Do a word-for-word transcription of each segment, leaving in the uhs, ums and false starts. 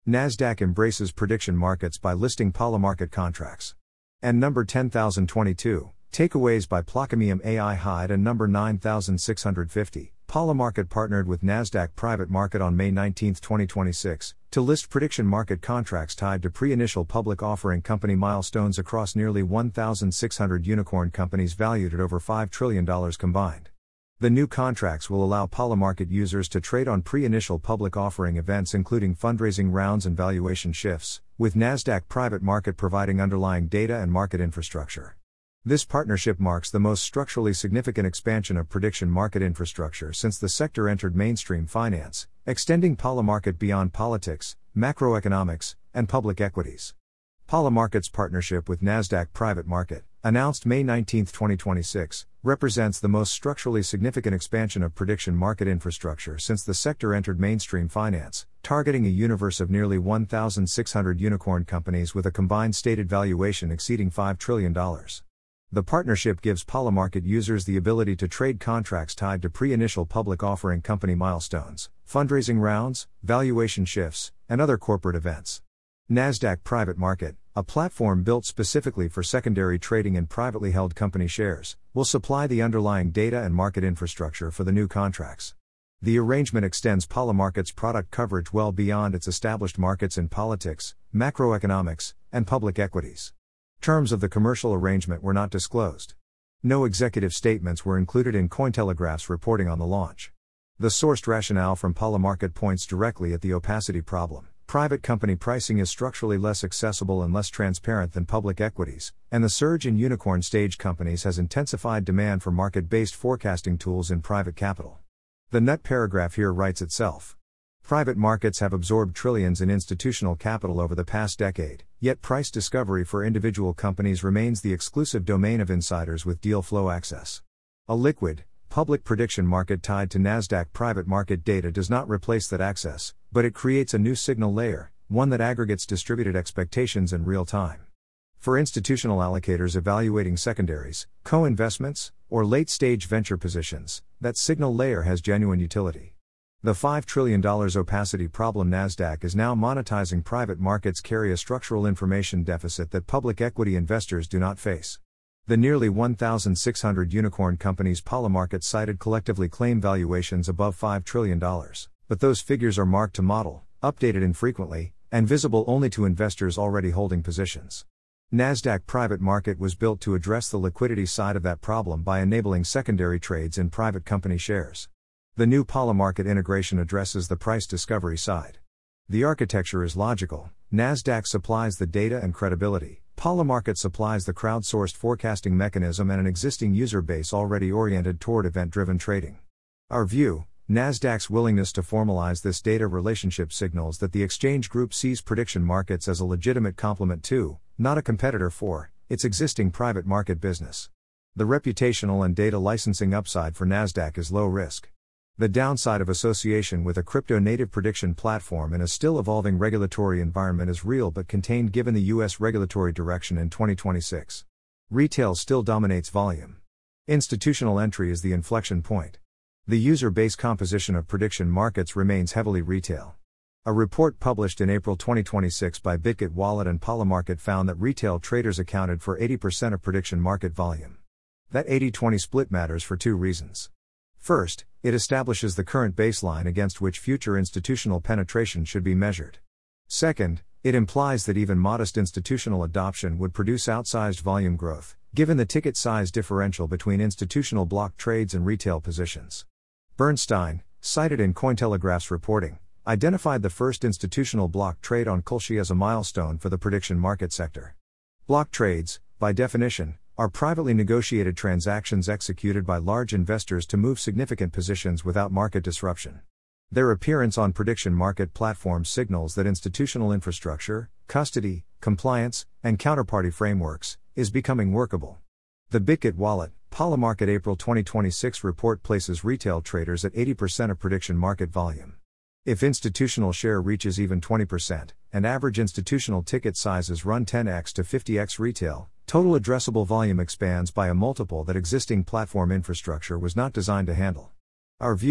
Nasdaq embraces prediction markets by listing Polymarket contracts. And number ten thousand twenty-two, takeaways by Placomium A I Hyde. And number nine thousand six hundred fifty, Polymarket partnered with Nasdaq Private Market on May nineteenth twenty twenty-six, to list prediction market contracts tied to pre-initial public offering company milestones across nearly one thousand six hundred unicorn companies valued at over five trillion dollars combined. The new contracts will allow Polymarket users to trade on pre-initial public offering events including fundraising rounds and valuation shifts, with Nasdaq Private Market providing underlying data and market infrastructure. This partnership marks the most structurally significant expansion of prediction market infrastructure since the sector entered mainstream finance, extending Polymarket beyond politics, macroeconomics, and public equities. Polymarket's partnership with Nasdaq Private Market, announced May nineteenth twenty twenty-six, represents the most structurally significant expansion of prediction market infrastructure since the sector entered mainstream finance, targeting a universe of nearly one thousand six hundred unicorn companies with a combined stated valuation exceeding five trillion dollars. The partnership gives Polymarket users the ability to trade contracts tied to pre-initial public offering company milestones, fundraising rounds, valuation shifts, and other corporate events. Nasdaq Private Market, a platform built specifically for secondary trading in privately held company shares, will supply the underlying data and market infrastructure for the new contracts. The arrangement extends Polymarket's product coverage well beyond its established markets in politics, macroeconomics, and public equities. Terms of the commercial arrangement were not disclosed. No executive statements were included in Cointelegraph's reporting on the launch. The sourced rationale from Polymarket points directly at the opacity problem. Private company pricing is structurally less accessible and less transparent than public equities, and the surge in unicorn stage companies has intensified demand for market-based forecasting tools in private capital. The nut paragraph here writes itself. Private markets have absorbed trillions in institutional capital over the past decade, yet price discovery for individual companies remains the exclusive domain of insiders with deal flow access. A liquid, public prediction market tied to Nasdaq Private Market data does not replace that access, but it creates a new signal layer, one that aggregates distributed expectations in real time. For institutional allocators evaluating secondaries, co-investments, or late-stage venture positions, that signal layer has genuine utility. The five trillion dollars opacity problem Nasdaq is now monetizing private markets carry a structural information deficit that public equity investors do not face. The nearly one thousand six hundred unicorn companies Polymarket cited collectively claim valuations above five trillion dollars, but those figures are marked to model, updated infrequently, and visible only to investors already holding positions. Nasdaq Private Market was built to address the liquidity side of that problem by enabling secondary trades in private company shares. The new Polymarket integration addresses the price discovery side. The architecture is logical. Nasdaq supplies the data and credibility. Polymarket supplies the crowdsourced forecasting mechanism and an existing user base already oriented toward event-driven trading. Our view, Nasdaq's willingness to formalize this data relationship signals that the exchange group sees prediction markets as a legitimate complement to, not a competitor for, its existing private market business. The reputational and data licensing upside for Nasdaq is low risk. The downside of association with a crypto-native prediction platform in a still-evolving regulatory environment is real but contained given the U S regulatory direction in twenty twenty-six. Retail still dominates volume. Institutional entry is the inflection point. The user base composition of prediction markets remains heavily retail. A report published in April twenty twenty-six by BitGet Wallet and Polymarket found that retail traders accounted for eighty percent of prediction market volume. That eighty twenty split matters for two reasons. First, it establishes the current baseline against which future institutional penetration should be measured. Second, it implies that even modest institutional adoption would produce outsized volume growth, given the ticket size differential between institutional block trades and retail positions. Bernstein, cited in Cointelegraph's reporting, identified the first institutional block trade on Kalshi as a milestone for the prediction market sector. Block trades, by definition, are privately negotiated transactions executed by large investors to move significant positions without market disruption. Their appearance on prediction market platforms signals that institutional infrastructure, custody, compliance, and counterparty frameworks is becoming workable. The BitGet Wallet, Polymarket April twenty twenty-six report places retail traders at eighty percent of prediction market volume. If institutional share reaches even twenty percent, and average institutional ticket sizes run ten x to fifty x retail, total addressable volume expands by a multiple that existing platform infrastructure was not designed to handle. Our view,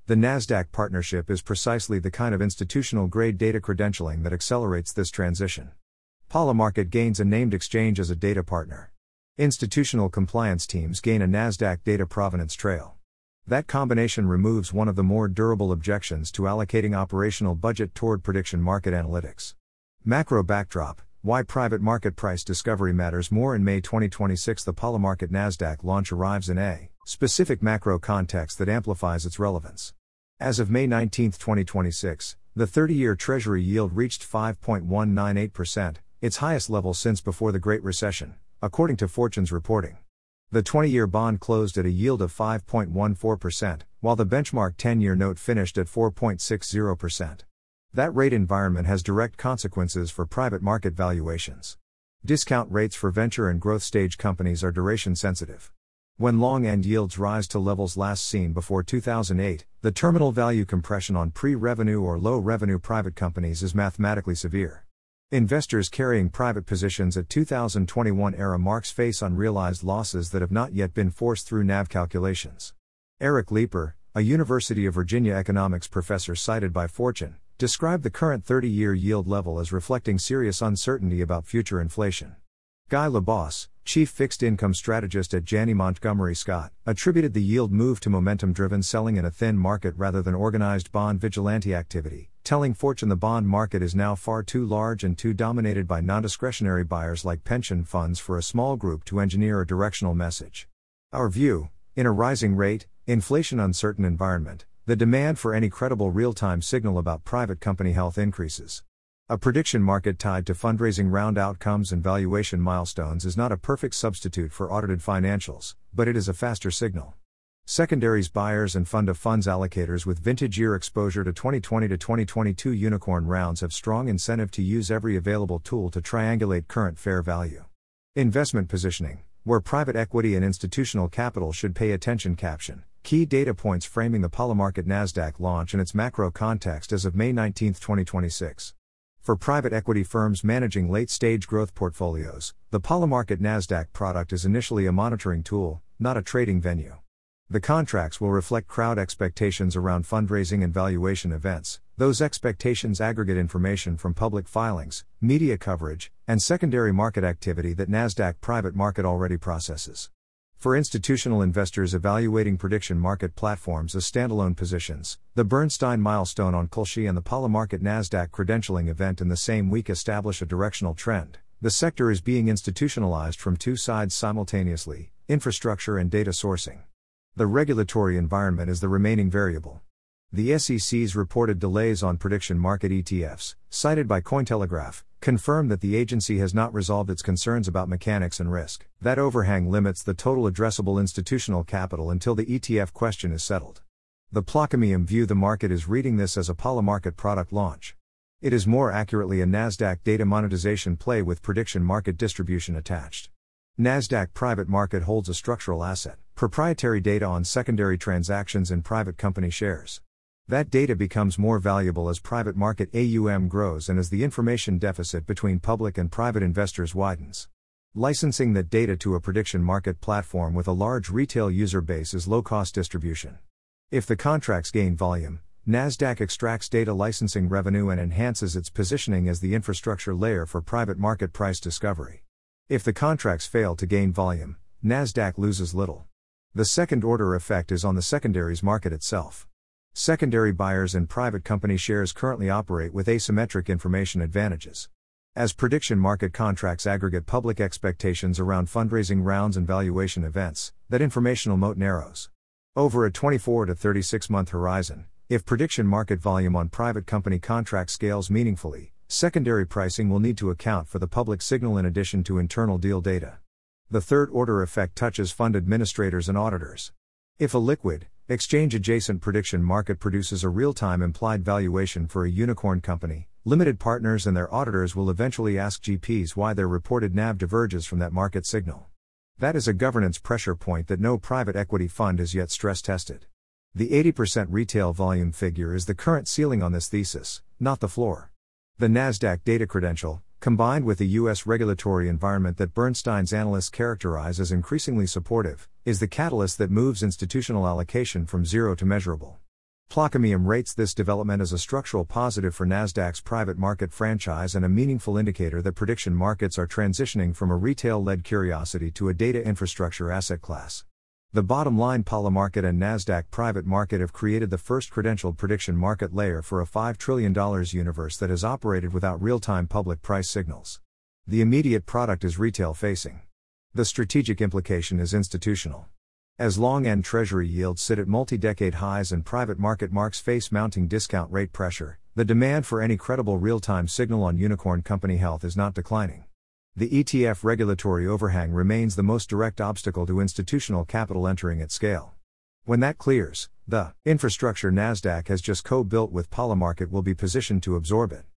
The Nasdaq partnership is precisely the kind of institutional-grade data credentialing that accelerates this transition. Polymarket gains a named exchange as a data partner. Institutional compliance teams gain a Nasdaq data provenance trail. That combination removes one of the more durable objections to allocating operational budget toward prediction market analytics. Macro backdrop: why private market price discovery matters more. In May twenty twenty-six, the Polymarket Nasdaq launch arrives in a specific macro context that amplifies its relevance. As of May nineteenth, twenty twenty-six, the thirty-year Treasury yield reached five point one nine eight percent, its highest level since before the Great Recession, according to Fortune's reporting. The twenty-year bond closed at a yield of five point one four percent, while the benchmark ten-year note finished at four point six zero percent. That rate environment has direct consequences for private market valuations. Discount rates for venture and growth stage companies are duration sensitive. When long-end yields rise to levels last seen before two thousand eight, the terminal value compression on pre-revenue or low-revenue private companies is mathematically severe. Investors carrying private positions at two thousand twenty-one era marks face unrealized losses that have not yet been forced through N A V calculations. Eric Leeper, a University of Virginia economics professor cited by Fortune, described the current thirty-year yield level as reflecting serious uncertainty about future inflation. Guy Labosse, chief fixed income strategist at Janney Montgomery Scott, attributed the yield move to momentum-driven selling in a thin market rather than organized bond vigilante activity, telling Fortune the bond market is now far too large and too dominated by non-discretionary buyers like pension funds for a small group to engineer a directional message. Our view: in a rising rate, inflation uncertain environment, the demand for any credible real-time signal about private company health increases. A prediction market tied to fundraising round outcomes and valuation milestones is not a perfect substitute for audited financials, but it is a faster signal. Secondaries buyers and fund of funds allocators with vintage year exposure to twenty twenty to twenty twenty-two unicorn rounds have strong incentive to use every available tool to triangulate current fair value. Investment positioning, where private equity and institutional capital should pay attention. Caption: key data points framing the Polymarket Nasdaq launch and its macro context as of May nineteenth, twenty twenty-six. For private equity firms managing late-stage growth portfolios, the Polymarket Nasdaq product is initially a monitoring tool, not a trading venue. The contracts will reflect crowd expectations around fundraising and valuation events. Those expectations aggregate information from public filings, media coverage, and secondary market activity that Nasdaq Private Market already processes. For institutional investors evaluating prediction market platforms as standalone positions, the Bernstein milestone on Kalshi and the Polymarket Nasdaq credentialing event in the same week establish a directional trend. The sector is being institutionalized from two sides simultaneously: infrastructure and data sourcing. The regulatory environment is the remaining variable. The S E C's reported delays on prediction market E T Fs, cited by Cointelegraph, confirm that the agency has not resolved its concerns about mechanics and risk. That overhang limits the total addressable institutional capital until the E T F question is settled. The Plaquemines view the market is reading this as a Polymarket product launch. It is more accurately a Nasdaq data monetization play with prediction market distribution attached. Nasdaq Private Market holds a structural asset, proprietary data on secondary transactions in private company shares. That data becomes more valuable as private market A U M grows and as the information deficit between public and private investors widens. Licensing that data to a prediction market platform with a large retail user base is low-cost distribution. If the contracts gain volume, Nasdaq extracts data licensing revenue and enhances its positioning as the infrastructure layer for private market price discovery. If the contracts fail to gain volume, Nasdaq loses little. The second-order effect is on the secondaries market itself. Secondary buyers in private company shares currently operate with asymmetric information advantages. As prediction market contracts aggregate public expectations around fundraising rounds and valuation events, that informational moat narrows. Over a twenty-four to thirty-six month horizon, if prediction market volume on private company contracts scales meaningfully, secondary pricing will need to account for the public signal in addition to internal deal data. The third-order effect touches fund administrators and auditors. If a liquid, exchange-adjacent prediction market produces a real-time implied valuation for a unicorn company, limited partners and their auditors will eventually ask G Ps why their reported N A V diverges from that market signal. That is a governance pressure point that no private equity fund has yet stress-tested. The eighty percent retail volume figure is the current ceiling on this thesis, not the floor. The Nasdaq data credential, combined with the U S regulatory environment that Bernstein's analysts characterize as increasingly supportive, is the catalyst that moves institutional allocation from zero to measurable. Plaquemine rates this development as a structural positive for Nasdaq's private market franchise and a meaningful indicator that prediction markets are transitioning from a retail-led curiosity to a data infrastructure asset class. The bottom line: Polymarket and Nasdaq Private Market have created the first credentialed prediction market layer for a five trillion dollars universe that has operated without real-time public price signals. The immediate product is retail-facing. The strategic implication is institutional. As long-end Treasury yields sit at multi-decade highs and private market marks face mounting discount rate pressure, the demand for any credible real-time signal on unicorn company health is not declining. The E T F regulatory overhang remains the most direct obstacle to institutional capital entering at scale. When that clears, the infrastructure Nasdaq has just co-built with Polymarket will be positioned to absorb it.